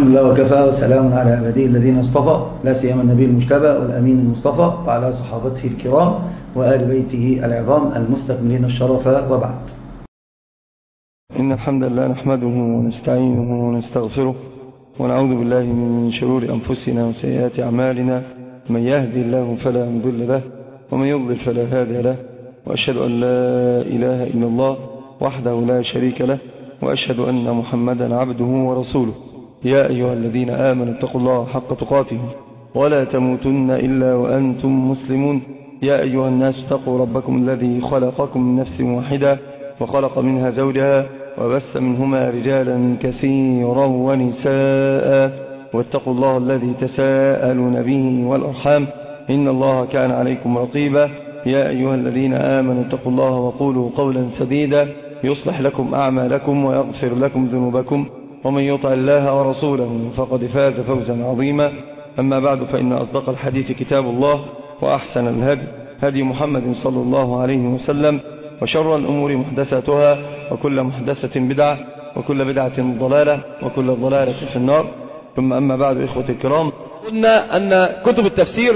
الحمد لله وكفى، وسلام على عباده الذين اصطفى، لا سيما النبي المجتبى والأمين المصطفى وعلى صحابته الكرام وآل بيته العظام المستكملين الشرف، وبعد. إن الحمد لله نحمده ونستعينه ونستغفره ونعوذ بالله من شرور أنفسنا وسيئات أعمالنا، من يهدي الله فلا مضل له ومن يضلل فلا هادي له، وأشهد أن لا إله إلا الله وحده لا شريك له، وأشهد أن محمدا عبده ورسوله. يا أيها الذين آمنوا اتقوا الله حق تقاته ولا تموتن إلا وأنتم مسلمون. يا أيها الناس اتقوا ربكم الذي خلقكم من نفس واحدة وخلق منها زوجها وبث منهما رجالا كثيرا ونساء، واتقوا الله الذي تساءلون به والأرحام إن الله كان عليكم رقيبا. يا أيها الذين آمنوا اتقوا الله وقولوا قولا سديدا يصلح لكم أعمالكم ويغفر لكم ذنوبكم، ومن يطع الله ورسوله فقد فاز فوزا عظيما. أما بعد، فإن أصدق الحديث كتاب الله، وأحسن الهدي هدي محمد صلى الله عليه وسلم، وشر الأمور محدثاتها، وكل محدثة بدعة، وكل بدعة ضلالة، وكل ضلالة في النار. ثم أما بعد، إخوة الكرام، قلنا أن كتب التفسير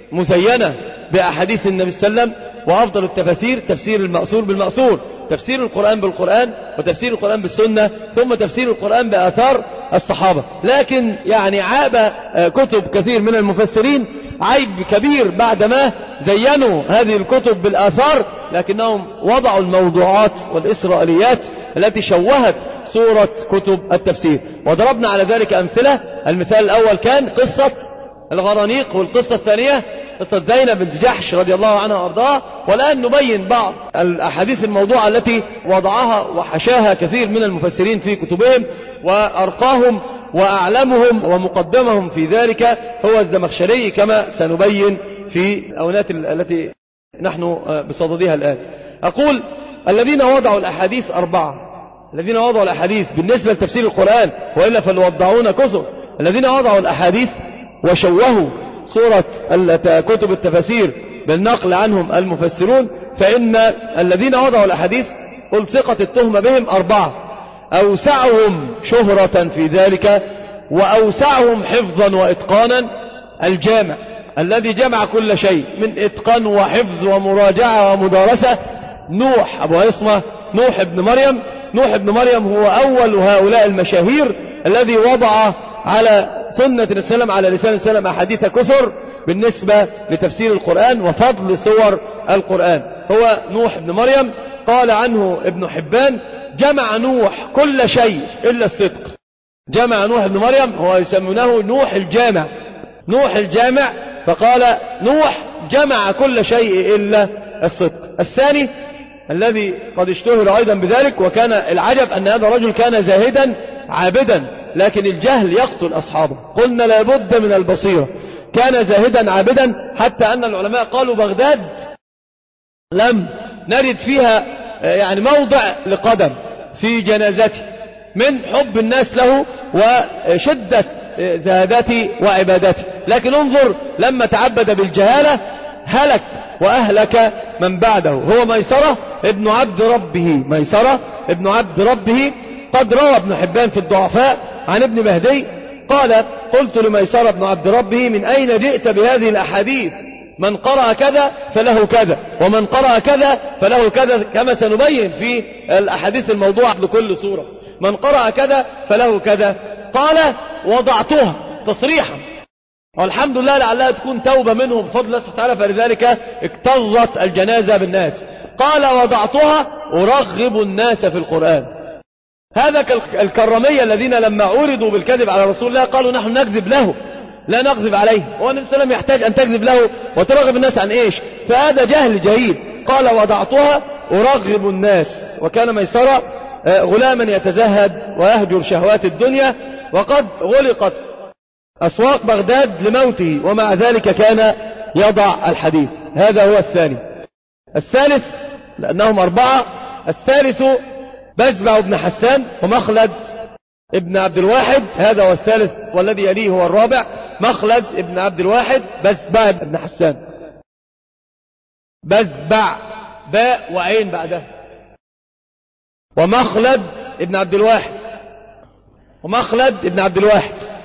مزينة بأحاديث النبي صلى الله عليه وسلم، وأفضل التفاسير تفسير المأثور بالمأثور، تفسير القرآن بالقرآن، وتفسير القرآن بالسنة، ثم تفسير القرآن بآثار الصحابة. لكن يعني عاب كتب كثير من المفسرين عيب كبير بعدما زينوا هذه الكتب بالآثار، لكنهم وضعوا الموضوعات والإسرائيليات التي شوهت صورة كتب التفسير، وضربنا على ذلك أمثلة. المثال الأول كان قصة الغرانيق، والقصة الثانية قصة زينب بنت جحش رضي الله عنها وارضاها. والآن نبين بعض الأحاديث الموضوعة التي وضعها وحشاها كثير من المفسرين في كتبهم، وأرقاهم وأعلمهم ومقدمهم في ذلك هو الزمخشري، كما سنبين في الأونات التي نحن بصددها الآن. أقول الذين وضعوا الأحاديث أربعة، الذين وضعوا الأحاديث بالنسبة لتفسير القرآن، وإلا فلوضعون كثر. الذين وضعوا الأحاديث وشوهوا صورة كتب التفاسير بالنقل عنهم المفسرون، فإن الذين وضعوا الأحاديث ألصقت التهمة بهم أربعة: أوسعهم شهرة في ذلك، وأوسعهم حفظا وإتقانا. الجامع الذي جمع كل شيء من إتقان وحفظ ومراجعة ومدارسة، نوح أبو عصمة، نوح ابن مريم. نوح ابن مريم هو أول هؤلاء المشاهير الذي وضع على سنة السلام على لسان السلام أحاديث كثر بالنسبة لتفسير القرآن وفضل سور القرآن. هو نوح ابن مريم. قال عنه ابن حبان: جمع نوح كل شيء إلا الصدق. جمع نوح ابن مريم، هو يسمونه نوح الجامع، نوح الجامع. فقال نوح جمع كل شيء إلا الصدق. الثاني الذي قد اشتهر أيضا بذلك، وكان العجب أن هذا الرجل كان زاهدا عابدا، لكن الجهل يقتل أصحابه. قلنا لابد من البصيرة. كان زاهدا عابدا حتى أن العلماء قالوا بغداد لم نرد فيها يعني موضع لقدم في جنازته من حب الناس له وشدة زهادته وعبادته. لكن انظر لما تعبد بالجهالة هلك وأهلك من بعده. هو ميسرة ابن عبد ربه، ميسرة ابن عبد ربه. قد روى ابن حبان في الضعفاء عن ابن مهدي قال: قلت لميسرة بن عبد ربه: من أين جئت بهذه الأحاديث؟ من قرأ كذا فله كذا، ومن قرأ كذا فله كذا، كما سنبين في الأحاديث الموضوعة لكل سورة. من قرأ كذا فله كذا. قال: وضعتها تصريحا، والحمد لله لعلها تكون توبة منه بفضل الله سبحانه وتعالى، فلذلك اكتظت الجنازة بالناس. قال: وضعتها أرغب الناس في القرآن. هذا الكرمية الذين لما عورضوا بالكذب على رسول الله قالوا: نحن نكذب له لا نكذب عليه. هو النبي صلى الله عليه وسلم يحتاج أن تكذب له وترغب الناس عن إيش؟ فهذا جهل جهيد. قال: وضعتها أرغب الناس. وكان ميسرة غلاما يتزهد ويهجر شهوات الدنيا، وقد غلقت أسواق بغداد لموته، ومع ذلك كان يضع الحديث. هذا هو الثاني. الثالث، لأنهم أربعة، الثالث بزبع بن حسان ومخلد ابن عبد الواحد. هذا هو الثالث، والذي يليه هو الرابع: مخلد ابن عبد الواحد، بزبع بن حسان. بزبع باء وعين بعدها. ومخلد ابن عبد الواحد، ومخلد ابن عبد الواحد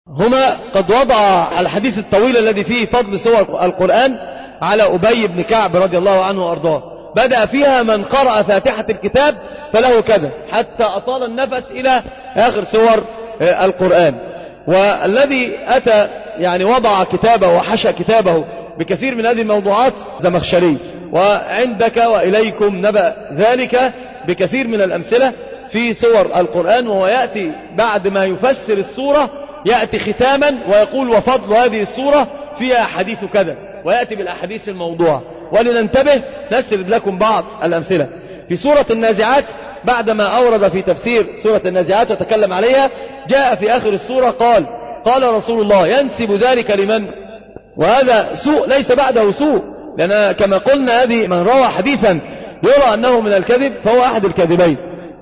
هما قد وضع الحديث الطويل الذي فيه فضل سور القرآن على أبي بن كعب رضي الله عنه وأرضاه. بدأ فيها من قرأ فاتحة الكتاب فله كذا، حتى أطال النفس إلى آخر سور القرآن. والذي أتى يعني وضع كتابه وحشى كتابه بكثير من هذه الموضوعات زمخشري، وعندك وإليكم نبأ ذلك بكثير من الأمثلة في سور القرآن. وهو يأتي بعد ما يفسر السورة يأتي ختاما ويقول وفضل هذه السورة فيها حديث كذا، ويأتي بالأحاديث الموضوع. ولننتبه نسرد لكم بعض الأمثلة. في سورة النازعات بعدما أورد في تفسير سورة النازعات وتكلم عليها، جاء في آخر السورة قال رسول الله ينسب ذلك لمن؟ وهذا سوء ليس بعده سوء، لأن كما قلنا هذه من روى حديثا يرى أنه من الكذب فهو أحد الكاذبين.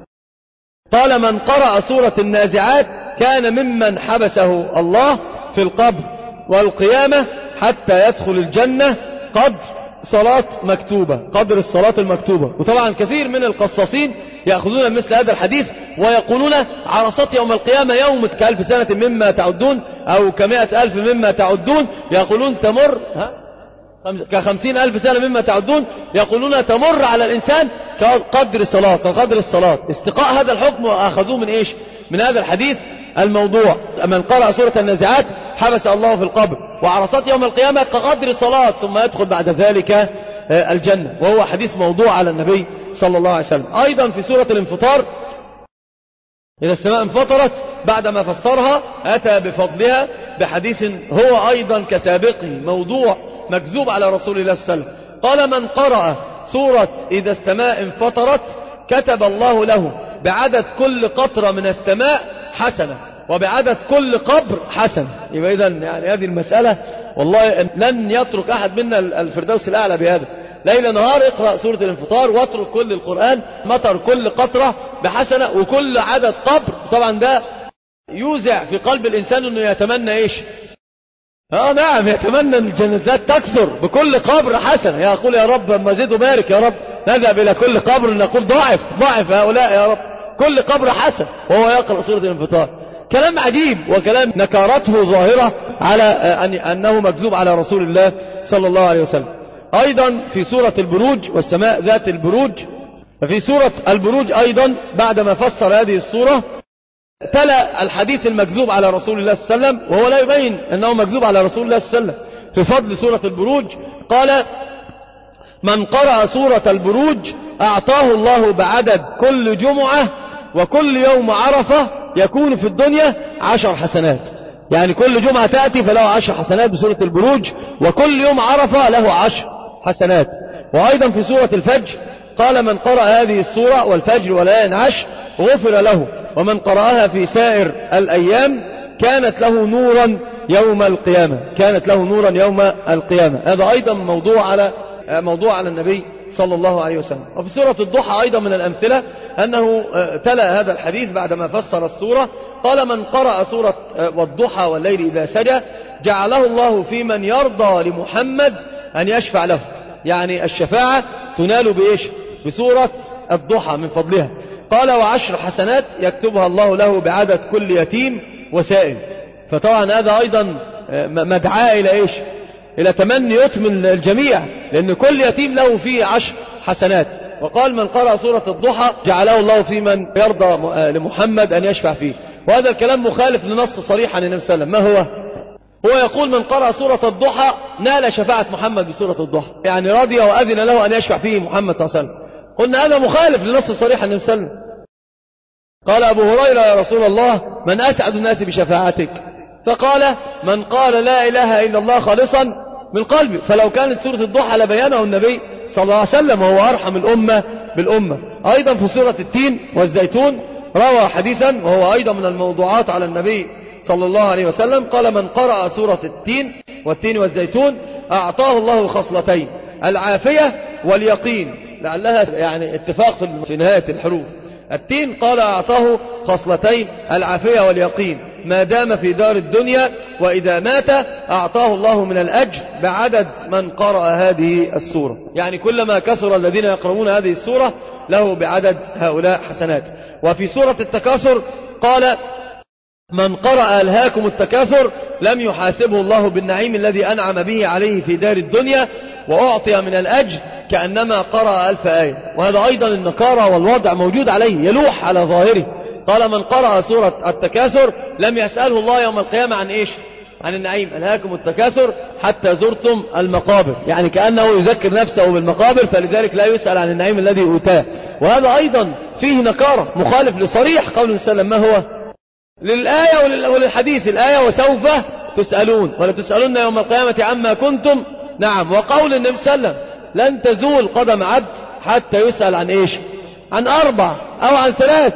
قال من قرأ سورة النازعات كان ممن حبسه الله في القبر والقيامة حتى يدخل الجنة قدر صلاة مكتوبة، قدر الصلاة المكتوبة. وطبعا كثير من القصاصين يأخذون مثل هذا الحديث ويقولون عرصات يوم القيامة يوم كألف سنة مما تعدون أو كمائة ألف مما تعدون، يقولون تمر كخمسين ألف سنة مما تعدون، يقولون تمر على الإنسان كقدر الصلاة. استقاء هذا الحكم وأخذوه من إيش؟ من هذا الحديث الموضوع. من قرأ سورة النازعات حبس الله في القبر وعرصات يوم القيامة كقدر الصلاة ثم يدخل بعد ذلك الجنة، وهو حديث موضوع على النبي صلى الله عليه وسلم. أيضا في سورة الانفطار إذا السماء انفطرت بعدما فسرها أتى بفضلها بحديث هو أيضا كسابقه موضوع مكذوب على رسول الله صلى الله عليه وسلم. قال من قرأ سورة إذا السماء انفطرت كتب الله له بعدد كل قطرة من السماء حسنة وبعدد كل قبر حسنة. يبقى إذن يعني هذه المسألة والله لن يترك أحد منا الفردوس الأعلى بهذا. ليل نهار اقرأ سورة الانفطار واترك كل القرآن، مطر كل قطرة بحسنة وكل عدد قبر. طبعا ده يوزع في قلب الإنسان أنه يتمنى إيش؟ نعم، يتمنى أن الجنات تكثر بكل قبر حسنة. يقول يا رب ما زد وبارك يا رب، نذهب إلى كل قبر نقول ضاعف هؤلاء يا رب، كل قبر حسن وهو يقرأ سورة الانفطار. كلام عجيب وكلام نكارته ظاهرة على أنه مكذوب على رسول الله صلى الله عليه وسلم. أيضا في سورة البروج والسماء ذات البروج، ففي سورة البروج أيضا بعدما فسر هذه السورة تلا الحديث المكذوب على رسول الله صلى الله عليه وسلم، وهو لا يبين أنه مكذوب على رسول الله صلى الله عليه وسلم. في فضل سورة البروج قال من قرأ سورة البروج أعطاه الله بعدد كل جمعة وكل يوم عرفة يكون في الدنيا 10 حسنات. يعني كل جمعة تأتي فله 10 حسنات بسورة البروج، وكل يوم عرفة له 10 حسنات. وأيضا في سورة الفجر قال من قرأ هذه السورة والفجر وليال عشر غفر له، ومن قرأها في سائر الأيام كانت له نورا يوم القيامة. هذا أيضا موضوع على النبي صلى الله عليه وسلم. وفي سورة الضحى أيضا من الأمثلة أنه تلا هذا الحديث بعدما فسر السورة قال من قرأ سورة والضحى والليل إذا سجى جعله الله في من يرضى لمحمد أن يشفع له. يعني الشفاعة تنال بإيش؟ بسورة الضحى من فضلها. قال 10 حسنات يكتبها الله له بعدد كل يتيم وسائل. فطبعا هذا أيضا مدعاء إلى إيش؟ إلى تمني يتم الجميع، لأن كل يتيم له فيه 10 حسنات. وقال من قرأ سورة الضحى جعله الله في من يرضى لمحمد أن يشفع فيه. وهذا الكلام مخالف لنص صريح عن النبي صلى الله عليه وسلم. ما هو يقول من قرأ سورة الضحى نال شفاعة محمد بسورة الضحى، يعني رضي وأذن له أن يشفع فيه محمد صلى الله عليه وسلم. قلنا هذا مخالف لنص صريح عن النبي صلى الله عليه وسلم. قال أبو هريرة يا رسول الله من أسعد الناس بشفاعتك؟ فقال من قال لا إله إلا الله خالصا من قلبي. فلو كانت سورة الضحى لبيانه النبي صلى الله عليه وسلم وهو أرحم الأمة بالأمة. أيضا في سورة التين والزيتون روى حديثا وهو أيضا من الموضوعات على النبي صلى الله عليه وسلم قال من قرأ سورة التين والتين والزيتون أعطاه الله خصلتين العافية واليقين، لعلها يعني اتفاق في نهاية الحروف. التين قال أعطاه خصلتين العافية واليقين ما دام في دار الدنيا، وإذا مات أعطاه الله من الأجر بعدد من قرأ هذه السورة. يعني كلما كثر الذين يقرؤون هذه السورة له بعدد هؤلاء حسنات. وفي سورة التكاثر قال من قرأ ألهاكم التكاثر لم يحاسبه الله بالنعيم الذي أنعم به عليه في دار الدنيا وأعطي من الأجر كأنما قرأ 1000 آية. وهذا أيضا النكارة والوضع موجود عليه، يلوح على ظاهره. قال من قرأ سورة التكاثر لم يسأله الله يوم القيامة عن إيش؟ عن النعيم. ألهاكم التكاثر حتى زرتم المقابر، يعني كأنه يذكر نفسه بالمقابر، فلذلك لا يسأل عن النعيم الذي أوتاه. وهذا أيضا فيه نكارة، مخالف لصريح قول النبي صلى الله عليه وسلم. ما هو؟ للآية وللحديث. الآية وسوف تسألون ولا تسألون يوم القيامة عما كنتم. نعم. وقول النبي صلى الله عليه وسلم لن تزول قدم عبد حتى يسأل عن إيش؟ عن 4 أو عن 3.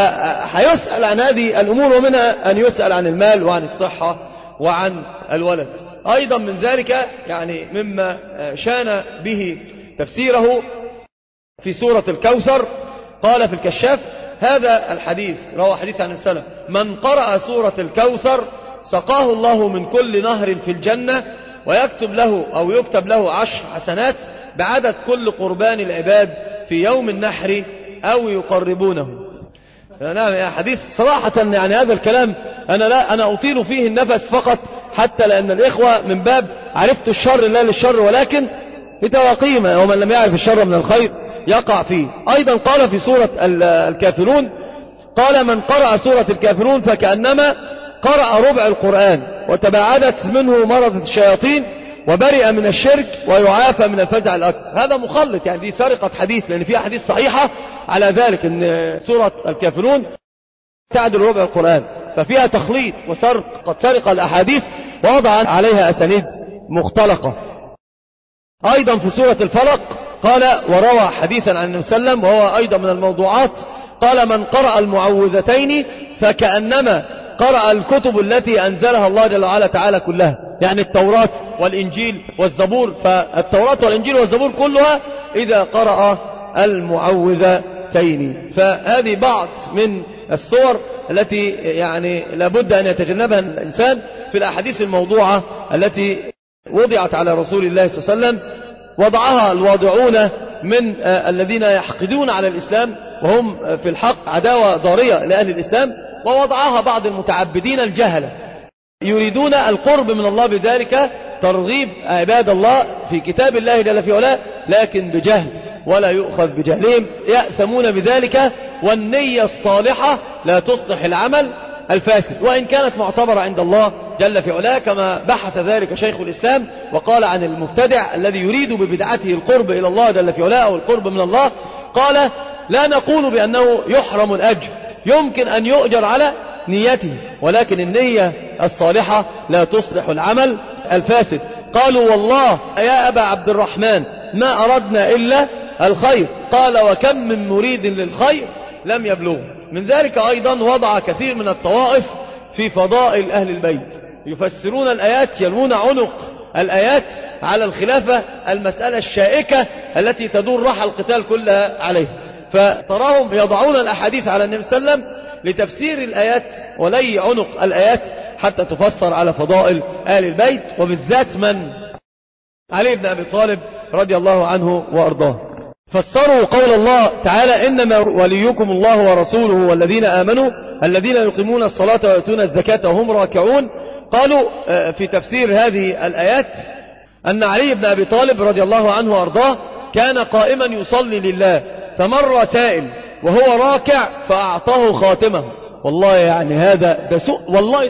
فحيسأل عن هذه الأمور، ومنها أن يسأل عن المال وعن الصحة وعن الولد. أيضا من ذلك يعني مما شان به تفسيره في سورة الكوثر، قال في الكشاف هذا الحديث روى حديث عن السلام من قرأ سورة الكوثر سقاه الله من كل نهر في الجنة ويكتب له أو يكتب له 10 حسنات بعدد كل قربان العباد في يوم النحر أو يقربونه. نعم يا حديث صراحة، يعني هذا الكلام أنا أطيل فيه النفس فقط، حتى لأن الإخوة من باب عرفت الشر لا للشر ولكن لتواقيمه، ومن لم يعرف الشر من الخير يقع فيه. أيضا قال في سورة الكافرون، قال من قرأ سورة الكافرون فكأنما قرأ ربع القرآن وتباعدت منه مرض الشياطين وبرئ من الشرك ويعافى من الفزع الأكبر. هذا مخلط، يعني دي سرقة حديث، لأن فيها حديث صحيحة على ذلك أن سورة الكافرون تعدل ربع القرآن، ففيها تخليط وسرق، قد سرق الأحاديث ووضع عليها أسانيد مختلقة. أيضا في سورة الفلق قال وروى حديثا عن النبي صلى الله عليه وسلم وهو أيضا من الموضوعات، قال من قرأ المعوذتين فكأنما قرأ الكتب التي أنزلها الله جل وعلا تعالى كلها، يعني التوراة والإنجيل والزبور. فالتوراة والإنجيل والزبور كلها إذا قرأ المعوذتين. فهذه بعض من الصور التي يعني لابد أن يتجنبها الإنسان في الأحاديث الموضوعة التي وضعت على رسول الله صلى الله عليه وسلم. وضعها الواضعون من الذين يحقدون على الإسلام وهم في الحق عداوة ضارية لأهل الإسلام، ووضعها بعض المتعبدين الجهلة يريدون القرب من الله بذلك، ترغيب عباد الله في كتاب الله جل في علاه، لكن بجهل ولا يؤخذ بجهلهم، يأثمون بذلك. والنية الصالحة لا تصلح العمل الفاسد، وإن كانت معتبرة عند الله جل في علاه، كما بحث ذلك شيخ الإسلام وقال عن المبتدع الذي يريد ببدعته القرب إلى الله جل في علاه أو القرب من الله، قال لا نقول بأنه يحرم الأجر، يمكن أن يؤجر على نيته، ولكن النية الصالحة لا تصلح العمل الفاسد. قالوا والله يا أبا عبد الرحمن ما أردنا إلا الخير، قال وكم من مريد للخير لم يبلغ. من ذلك أيضا وضع كثير من الطوائف في فضائل أهل البيت، يفسرون الآيات، يلوون عنق الآيات على الخلافة، المسألة الشائكة التي تدور رحى القتال كلها عليه. فتراهم يضعون الأحاديث على النبي صلى الله عليه وسلم لتفسير الآيات ولي عنق الآيات حتى تفسر على فضائل آل البيت، وبالذات من؟ علي بن أبي طالب رضي الله عنه وأرضاه. فسروا قول الله تعالى إنما وليكم الله ورسوله والذين آمنوا الذين يقيمون الصلاة ويؤتون الزكاة وهم راكعون. قالوا في تفسير هذه الآيات أن علي بن أبي طالب رضي الله عنه وأرضاه كان قائما يصلي لله، فمر سائل وهو راكع فأعطاه خاتمه. والله يعني هذا سوء، والله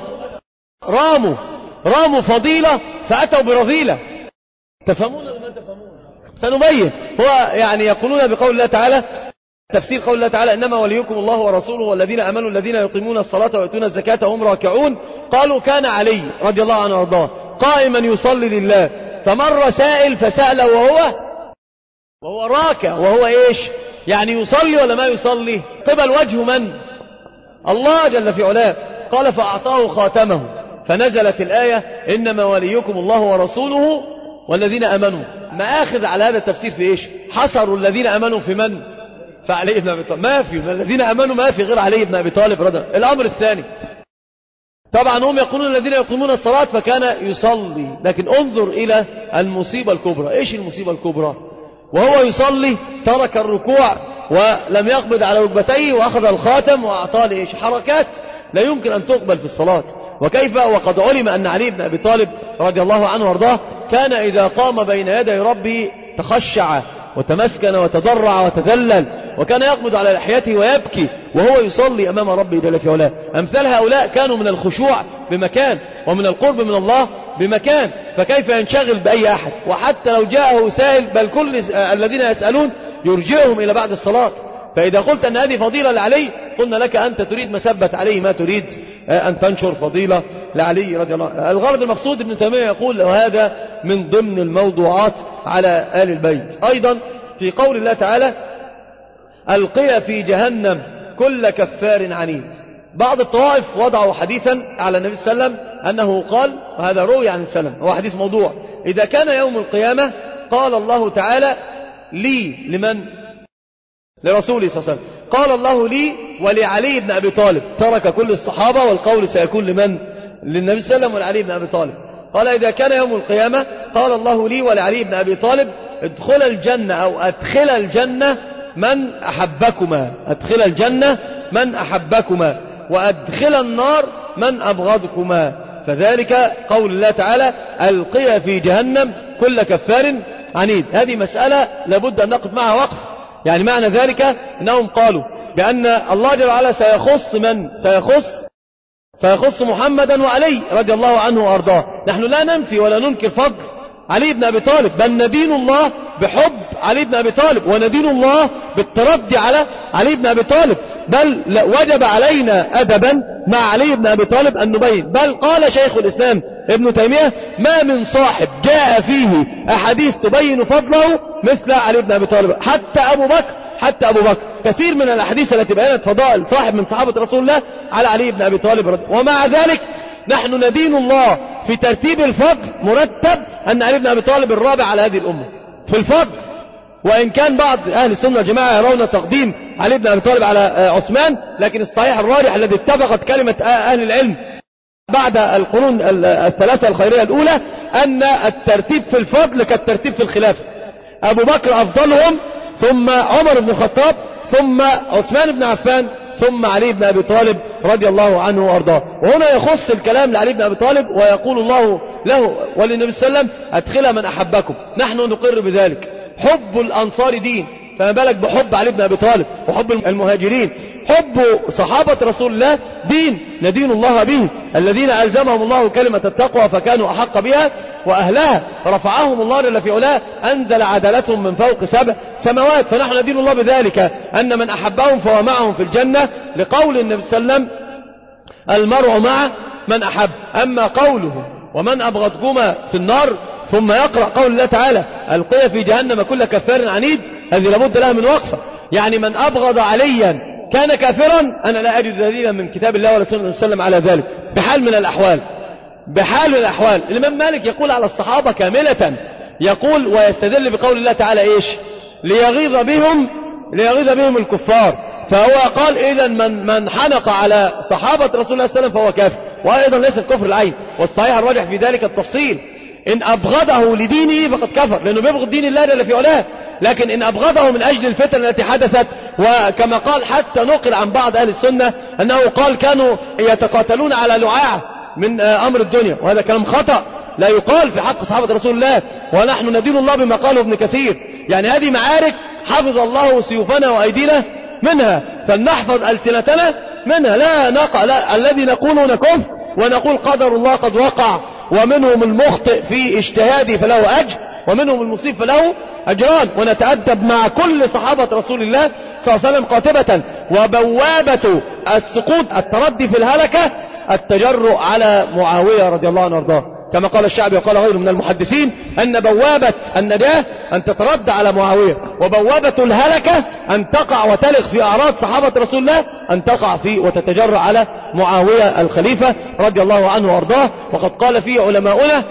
راموا فضيلة فأتوا برذيلة. تفهمون ولا ما تفهمون؟ سنبين. هو يعني يقولون بقول الله تعالى، تفسير قول الله تعالى إنما وليكم الله ورسوله والذين آمنوا الذين يقيمون الصلاة ويؤتون الزكاة وهم راكعون. قالوا كان علي رضي الله عنه وارضاه قائما يصلي لله، فمر سائل فسأله وهو راكع، وهو ايش يعني يصلي ولا ما يصلي؟ قبل وجه من؟ الله جل في علاه. قال فأعطاه خاتمه، فنزلت الآية إنما وليكم الله ورسوله والذين آمنوا. مآخذ على هذا التفسير في ايش؟ حصروا الذين آمنوا في من؟ فعلي بن أبي طالب. ما في الذين آمنوا، ما في غير علي بن أبي طالب رضي الله. الأمر الثاني طبعا هم يقولون الذين يقيمون الصلاة فكان يصلي، لكن انظر إلى المصيبة الكبرى. ايش المصيبة الكبرى؟ وهو يصلي ترك الركوع ولم يقبض على ركبتيه وأخذ الخاتم وأعطاه لإيش؟ حركات لا يمكن أن تقبل في الصلاة. وكيف وقد علم أن علي بن أبي طالب رضي الله عنه وارضاه كان إذا قام بين يدي ربه تخشع وتمسكن وتضرع وتذلل، وكان يقبض على لحيته ويبكي وهو يصلي أمام ربه جل في علاه. أمثال هؤلاء كانوا من الخشوع بمكان ومن القرب من الله بمكان، فكيف ينشغل بأي أحد؟ وحتى لو جاءه سائل، بل كل الذين يسألون يرجعهم إلى بعد الصلاة. فإذا قلت أن هذه فضيلة لعلي، قلنا لك أنت تريد مسبة عليه، ما تريد أن تنشر فضيلة لعلي رضي الله عنه. الغرض المقصود ابن تيمية يقول وهذا من ضمن الموضوعات على آل البيت. أيضا في قول الله تعالى ألقي في جهنم كل كفار عنيد. بعض الطوائف وضعوا حديثا على النبي صلى الله عليه وسلم أنه قال، وهذا روي عن السلام، هو حديث موضوع، إذا كان يوم القيامة قال الله تعالى لي، لمن؟ لرسوله صلى الله عليه وسلم، قال الله لي ولعلي بن أبي طالب، ترك كل الصحابة والقول سيكون لمن؟ للنبي صلى الله عليه وسلم ولعلي بن أبي طالب. قال إذا كان يوم القيامة قال الله لي ولعلي بن أبي طالب ادخل الجنة أو أدخل الجنة من أحبكما، أدخل الجنة من أحبكما وأدخل النار من أبغضكما، فذلك قول الله تعالى ألقي في جهنم كل كفار عنيد. هذه مسألة لابد أن نقف معها وقف. يعني معنى ذلك أنهم قالوا بأن الله جل وعلا سيخص من؟ سيخص محمدا وعلي رضي الله عنه وأرضاه. نحن لا ننفي ولا ننكر فضل علي بن أبي طالب، بل ندين الله بحب علي بن أبي طالب، وندين الله بالتردي على علي بن أبي طالب، بل وجب علينا أدبا مع علي بن أبي طالب أن نبين. بل قال شيخ الإسلام ابن تيمية ما من صاحب جاء فيه أحاديث تبين فضله مثل علي بن أبي طالب. حتى أبو بكر كثير من الأحاديث التي بينت فضائل صاحب من صحابة رسول الله على علي بن أبي طالب. ومع ذلك نحن ندين الله في ترتيب الفضل مرتب أن علي بن أبي طالب الرابع على هذه الأمة في الفضل، وإن كان بعض أهل السنة والجماعة يرون تقديم علي بن أبي طالب على عثمان، لكن الصحيح الراجح الذي اتفقت كلمة أهل العلم بعد القرون الثلاثة الخيرية الأولى أن الترتيب في الفضل كالترتيب في الخلافة، أبو بكر أفضلهم، ثم عمر بن الخطاب، ثم عثمان بن عفان، ثم علي بن أبي طالب رضي الله عنه وأرضاه. وهنا يخص الكلام لعلي بن أبي طالب ويقول الله له وللنبي صلى الله عليه وسلم أدخل من أحبكم. نحن نقر بذلك. حب الأنصار دين، فما بالك بحب علي بن أبي طالب وحب المهاجرين. حب صحابة رسول الله دين ندين الله به، الذين ألزمهم الله كلمة التقوى فكانوا أحق بها وأهلها، فرفعهم الله جل في علاه، أنزل عدالتهم من فوق 7 سماوات. فنحن ندين الله بذلك أن من أحبهم فهو معهم في الجنة، لقول النبي صلى الله عليه وسلم المرء مع من أحب. أما قوله ومن أبغضكما في النار، ثم يقرأ قول الله تعالى ألقي في جهنم كل كفار عنيد، هذه لابد لها من وقفة. يعني من أبغض عليا كان كافرا، أنا لا أجد دليلا من كتاب الله ولا سنة النبي صلى الله عليه وسلم على ذلك بحال من الأحوال. الإمام مالك يقول على الصحابة كاملة، يقول ويستدل بقول الله تعالى إيش؟ ليغيظ بهم الكفار. فهو قال إذا من حنق على صحابة رسول الله صلى الله عليه وسلم فهو كافر، وأيضا ليس الكفر العين، والصحيح الراجح في ذلك التفصيل. إن أبغضه لدينه فقد كفر، لأنه بيبغض دين الله جل في علاه. لكن إن أبغضه من أجل الفتن التي حدثت، وكما قال حتى نقل عن بعض أهل السنة أنه قال كانوا يتقاتلون على لعاعة من أمر الدنيا، وهذا كلام خطأ لا يقال في حق صحابة رسول الله. ونحن ندين الله بما قاله ابن كثير، يعني هذه معارك حفظ الله سيوفنا وأيدينا منها، فلنحفظ ألسنتنا منها، لا الذي نقوله نكف ونقول قدر الله قد وقع، ومنهم المخطئ في اجتهاده فله أجر، ومنهم المصيب فله أجران، ونتأدب مع كل صحابة رسول الله صلى الله عليه وسلم قاطبة. وبوابة السقوط التردي في الهلكة التجرؤ على معاوية رضي الله عنه وارضاه، كما قال الشعبي وقال غيره من المحدثين أن بوابة النجاة أن تتردى على معاوية، وبوابة الهلكة أن تقع وتلغ في أعراض صحابة رسول الله، أن تقع في وتتجرأ على معاوية الخليفة رضي الله عنه وارضاه. وقد قال فيه علماؤنا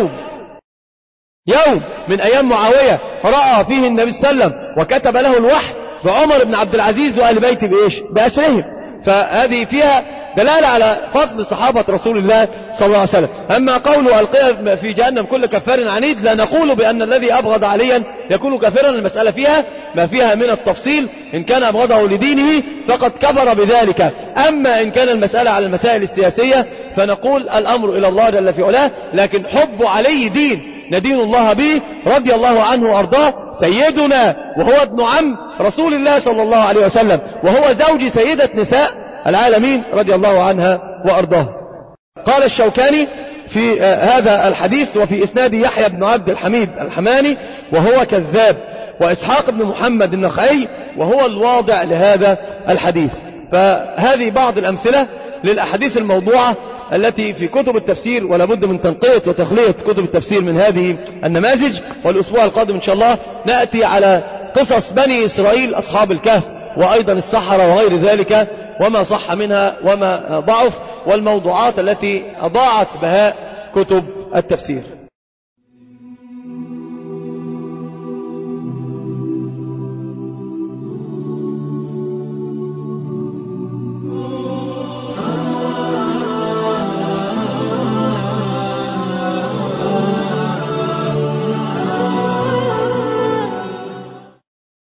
يوم من أيام معاوية رأى فيه النبي صلى الله عليه وسلم وكتب له الوحي بعمر بن عبد العزيز وآل بيته بأسرهم، فهذه فيها دلالة على فضل صحابة رسول الله صلى الله عليه وسلم. أما قوله ألقيا في جهنم كل كفار عنيد، لا نقول بأن الذي أبغض عليا يكون كافرا. المسألة فيها ما فيها من التفصيل، إن كان أبغضه لدينه فقد كفر بذلك. أما إن كان المسألة على المسائل السياسية فنقول الأمر إلى الله جل في علاه، لكن حب علي دين ندين الله به رضي الله عنه وأرضاه، سيدنا وهو ابن عم رسول الله صلى الله عليه وسلم، وهو زوج سيدة نساء العالمين رضي الله عنها وأرضاه. قال الشوكاني في هذا الحديث: وفي إسناد يحيى بن عبد الحميد الحماني وهو كذاب، وإسحاق بن محمد النخعي وهو الواضع لهذا الحديث. فهذه بعض الأمثلة للأحاديث الموضوعة التي في كتب التفسير، ولا بد من تنقية وتخلية كتب التفسير من هذه النماذج. والأسبوع القادم إن شاء الله نأتي على قصص بني إسرائيل أصحاب الكهف، وأيضا السحرة وغير ذلك، وما صح منها وما ضعف، والموضوعات التي أضاعت بها كتب التفسير.